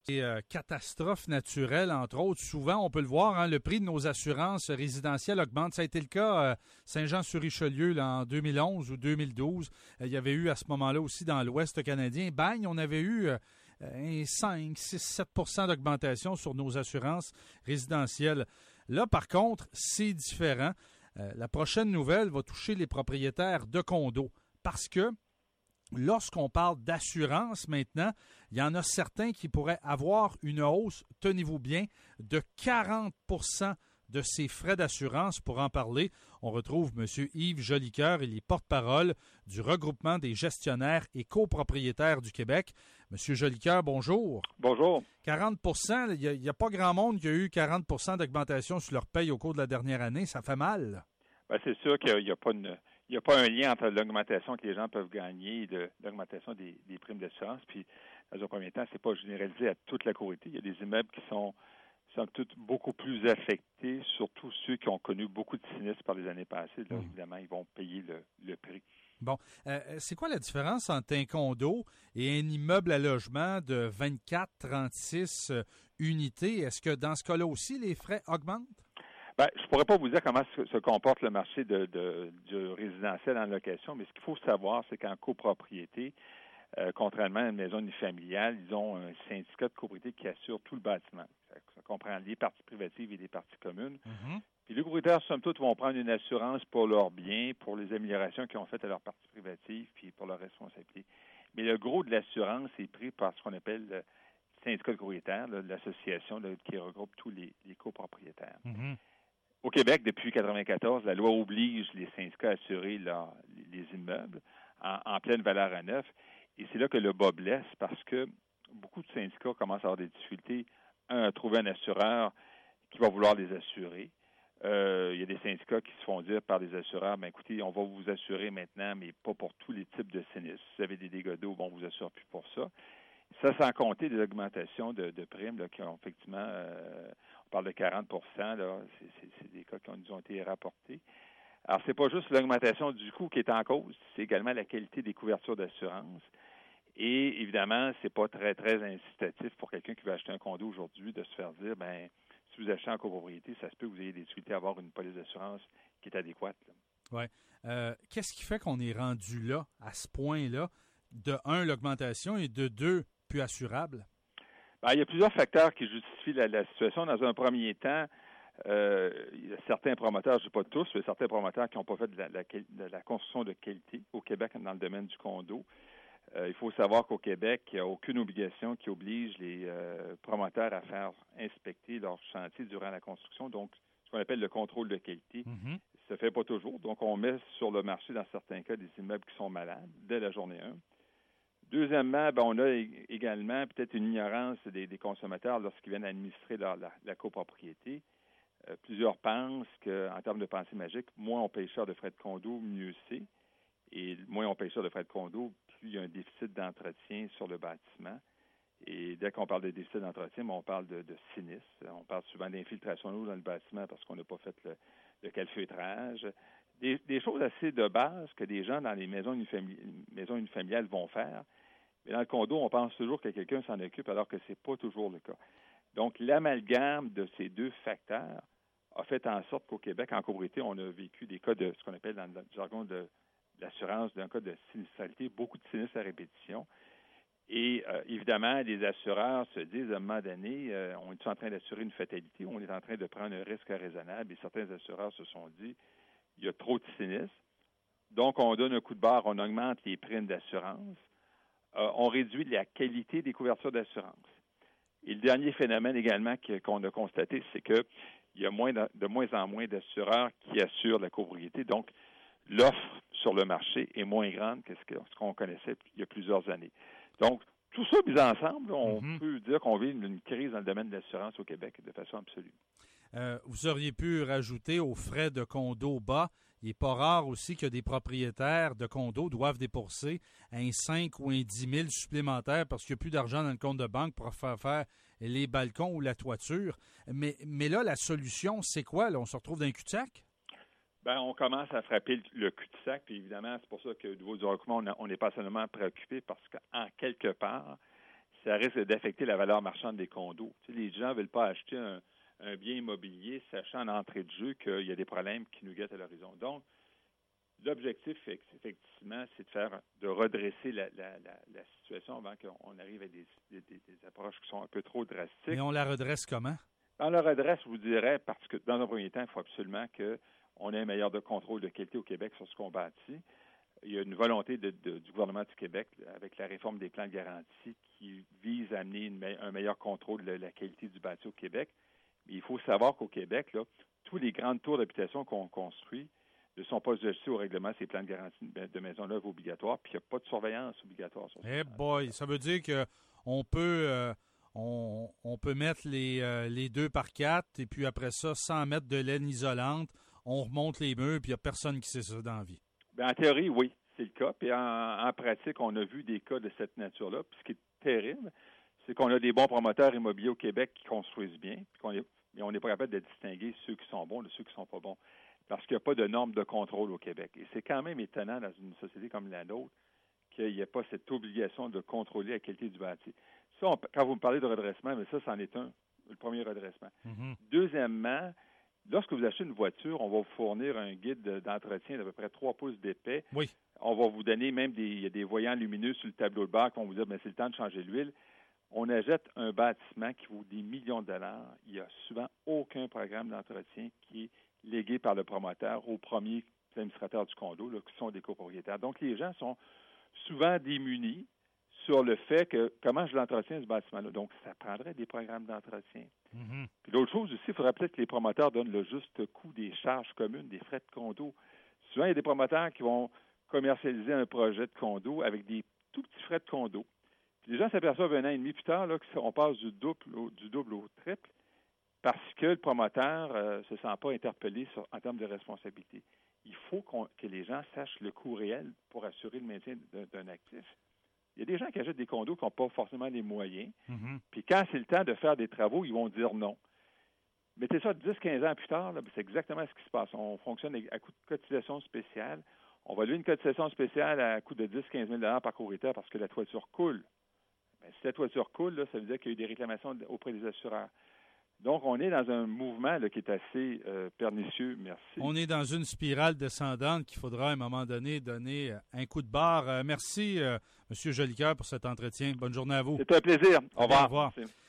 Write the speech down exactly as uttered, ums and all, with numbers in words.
Et euh, catastrophes naturelles, entre autres, souvent, on peut le voir, hein, le prix de nos assurances résidentielles augmente. Ça a été le cas à Saint-Jean-sur-Richelieu là, en deux mille onze ou deux mille douze. Euh, il y avait eu à ce moment-là aussi dans l'Ouest canadien. Bagne, on avait eu euh, un cinq, six, sept pour cent d'augmentation sur nos assurances résidentielles. Là, par contre, c'est différent. Euh, la prochaine nouvelle va toucher les propriétaires de condos parce que lorsqu'on parle d'assurance maintenant, il y en a certains qui pourraient avoir une hausse, tenez-vous bien, de quarante pour cent de ces frais d'assurance. Pour en parler, on retrouve M. Yves Jolicoeur, il est porte-parole du regroupement des gestionnaires et copropriétaires du Québec. M. Jolicoeur, bonjour. Bonjour. quarante pour cent, il n'y a, a pas grand monde qui a eu quarante pour cent d'augmentation sur leur paye au cours de la dernière année. Ça fait mal. Ben, c'est sûr qu'il n'y a, a pas une... Il n'y a pas un lien entre l'augmentation que les gens peuvent gagner et de, l'augmentation des, des primes d'assurance. Puis, dans un premier temps, c'est pas généralisé à toute la communauté. Il y a des immeubles qui sont, sont tous beaucoup plus affectés, surtout ceux qui ont connu beaucoup de sinistres par les années passées. Là, mmh. Évidemment, ils vont payer le, le prix. Bon. Euh, c'est quoi la différence entre un condo et un immeuble à logement de vingt-quatre, trente-six euh, unités? Est-ce que dans ce cas-là aussi, les frais augmentent? Ben, je pourrais pas vous dire comment se, se comporte le marché de, de, du résidentiel en location, mais ce qu'il faut savoir, c'est qu'en copropriété, euh, contrairement à une maison unifamiliale, ils ont un syndicat de copropriété qui assure tout le bâtiment. Ça, ça comprend les parties privatives et les parties communes. Mm-hmm. Puis les propriétaires, somme toute, vont prendre une assurance pour leurs biens, pour les améliorations qu'ils ont faites à leurs parties privatives, puis pour leur responsabilité. Mais le gros de l'assurance est pris par ce qu'on appelle le syndicat de copropriétaires, là, l'association là, qui regroupe tous les, les copropriétaires. Mm-hmm. Au Québec, depuis mille neuf cent quatre-vingt-quatorze, la loi oblige les syndicats à assurer leur, les immeubles en, en pleine valeur à neuf. Et c'est là que le bas blesse parce que beaucoup de syndicats commencent à avoir des difficultés, un, à trouver un assureur qui va vouloir les assurer. Euh, il y a des syndicats qui se font dire par les assureurs, ben écoutez, on va vous assurer maintenant, mais pas pour tous les types de sinistres. Si vous avez des dégâts d'eau, bon, on vous assure plus pour ça. Ça, sans compter des augmentations de, de primes là, qui ont effectivement, euh, on parle de quarante pour cent, là, c'est, c'est, c'est des cas qui ont, nous ont été rapportés. Alors, c'est pas juste l'augmentation du coût qui est en cause, c'est également la qualité des couvertures d'assurance. Et évidemment, c'est pas très, très incitatif pour quelqu'un qui veut acheter un condo aujourd'hui de se faire dire, ben si vous achetez en copropriété, ça se peut que vous ayez des difficultés à avoir une police d'assurance qui est adéquate. Oui. Euh, qu'est-ce qui fait qu'on est rendu là, à ce point-là, de un, l'augmentation, et de deux, plus assurable? Ben, il y a plusieurs facteurs qui justifient la, la situation. Dans un premier temps, euh, il y a certains promoteurs, je ne dis pas tous, mais certains promoteurs qui n'ont pas fait de la, la, de la construction de qualité au Québec dans le domaine du condo. Euh, il faut savoir qu'au Québec, il n'y a aucune obligation qui oblige les euh, promoteurs à faire inspecter leur chantier durant la construction. Donc, ce qu'on appelle le contrôle de qualité, mm-hmm. ça ne fait pas toujours. Donc, on met sur le marché, dans certains cas, des immeubles qui sont malades dès la journée un. Deuxièmement, ben, on a également peut-être une ignorance des, des consommateurs lorsqu'ils viennent administrer leur, la, la copropriété. Euh, plusieurs pensent qu'en termes de pensée magique, moins on paye cher de frais de condo, mieux c'est. Et moins on paye cher de frais de condo, plus il y a un déficit d'entretien sur le bâtiment. Et dès qu'on parle de déficit d'entretien, ben, on parle de, de sinistre. On parle souvent d'infiltration d'eau dans le bâtiment parce qu'on n'a pas fait le, le calfeutrage. Des, des choses assez de base que des gens dans les maisons unifamiliales, maisons unifamiliales vont faire. Mais dans le condo, on pense toujours que quelqu'un s'en occupe alors que c'est pas toujours le cas. Donc, l'amalgame de ces deux facteurs a fait en sorte qu'au Québec, en copropriété, on a vécu des cas de ce qu'on appelle dans le jargon de l'assurance, d'un cas de sinistralité, beaucoup de sinistres à répétition. Et euh, évidemment, les assureurs se disent à un moment donné, euh, on est en train d'assurer une fatalité, on est en train de prendre un risque raisonnable. Et certains assureurs se sont dit, il y a trop de sinistres. Donc, on donne un coup de barre, on augmente les primes d'assurance. Euh, on réduit la qualité des couvertures d'assurance. Et le dernier phénomène également que, qu'on a constaté, c'est qu'il y a moins de, de moins en moins d'assureurs qui assurent la copropriété. Donc, l'offre sur le marché est moins grande que ce, que ce qu'on connaissait il y a plusieurs années. Donc, tout ça mis ensemble, on mm-hmm. peut dire qu'on vit une, une crise dans le domaine de l'assurance au Québec de façon absolue. Euh, vous auriez pu rajouter aux frais de condo bas, il n'est pas rare aussi que des propriétaires de condos doivent débourser un cinq ou un dix mille supplémentaires parce qu'il n'y a plus d'argent dans le compte de banque pour faire faire les balcons ou la toiture. Mais, mais là, la solution, c'est quoi? Là, on se retrouve dans un cul-de-sac? Ben, on commence à frapper le cul-de-sac, puis évidemment, c'est pour ça que au niveau du recoupement, on n'est pas seulement préoccupé parce qu'en quelque part, ça risque d'affecter la valeur marchande des condos. Tu sais, les gens ne veulent pas acheter un, un bien immobilier sachant en entrée de jeu qu'il y a des problèmes qui nous guettent à l'horizon. Donc, l'objectif, effectivement, c'est de faire, de redresser la, la, la, la situation avant qu'on arrive à des, des, des approches qui sont un peu trop drastiques. Et on la redresse comment? On la redresse, je vous dirais, parce que dans un premier temps, il faut absolument qu'on ait un meilleur de contrôle de qualité au Québec sur ce qu'on bâtit. Il y a une volonté de, de, du gouvernement du Québec avec la réforme des plans de garantie qui vise à amener une me- un meilleur contrôle de la qualité du bâti au Québec. Mais il faut savoir qu'au Québec, là, tous les grandes tours d'habitation qu'on construit ne sont pas ajustés au règlement ces plans de garantie de maison neuve obligatoires, puis il n'y a pas de surveillance obligatoire sur ça. Eh boy, ça veut dire qu'on peut euh, on, on peut mettre les, euh, les deux par quatre et puis après ça, sans mettre de laine isolante, on remonte les murs puis il n'y a personne qui sait ça dans la vie. Bien, en théorie, oui, c'est le cas. Puis en, en pratique, on a vu des cas de cette nature-là. Puis ce qui est terrible, c'est qu'on a des bons promoteurs immobiliers au Québec qui construisent bien, puis qu'on est, mais on n'est pas capable de distinguer ceux qui sont bons de ceux qui ne sont pas bons. Parce qu'il n'y a pas de normes de contrôle au Québec. Et c'est quand même étonnant dans une société comme la nôtre qu'il n'y ait pas cette obligation de contrôler la qualité du bâti. Ça, on, quand vous me parlez de redressement, mais ça, c'en est un, le premier redressement. Mm-hmm. Deuxièmement, lorsque vous achetez une voiture, on va vous fournir un guide d'entretien d'à peu près trois pouces d'épais. Oui. On va vous donner même des, il y a des voyants lumineux sur le tableau de bord qui vont vous dire, bien, c'est le temps de changer l'huile. On achète un bâtiment qui vaut des millions de dollars. Il n'y a souvent aucun programme d'entretien qui est légué par le promoteur au premier administrateur du condo, là, qui sont des copropriétaires. Donc, les gens sont souvent démunis sur le fait que comment je l'entretiens ce bâtiment-là. Donc, ça prendrait des programmes d'entretien. Mm-hmm. Puis l'autre chose aussi, il faudrait peut-être que les promoteurs donnent le juste coût des charges communes, des frais de condo. Souvent, il y a des promoteurs qui vont commercialiser un projet de condo avec des tout petits frais de condo. Puis les gens s'aperçoivent un an et demi plus tard là, qu'on passe du double, au, du double au triple parce que le promoteur ne euh, se sent pas interpellé sur, en termes de responsabilité. Il faut qu'on, que les gens sachent le coût réel pour assurer le maintien d'un, d'un actif. Il y a des gens qui achètent des condos qui n'ont pas forcément les moyens. Mm-hmm. Puis quand c'est le temps de faire des travaux, ils vont dire non. Mettez ça dix à quinze ans plus tard, là, c'est exactement ce qui se passe. On fonctionne à coût de cotisation spéciale. On va lever une cotisation spéciale à coût de dix à quinze mille dollars par propriétaire parce que la toiture coule. Bien, si la toiture coule, là, ça veut dire qu'il y a eu des réclamations auprès des assureurs. Donc, on est dans un mouvement là, qui est assez euh, pernicieux, merci. On est dans une spirale descendante qu'il faudra à un moment donné donner un coup de barre. Euh, merci, euh, M. Jolicoeur, pour cet entretien. Bonne journée à vous. C'est un plaisir. Au revoir. Au revoir. Merci.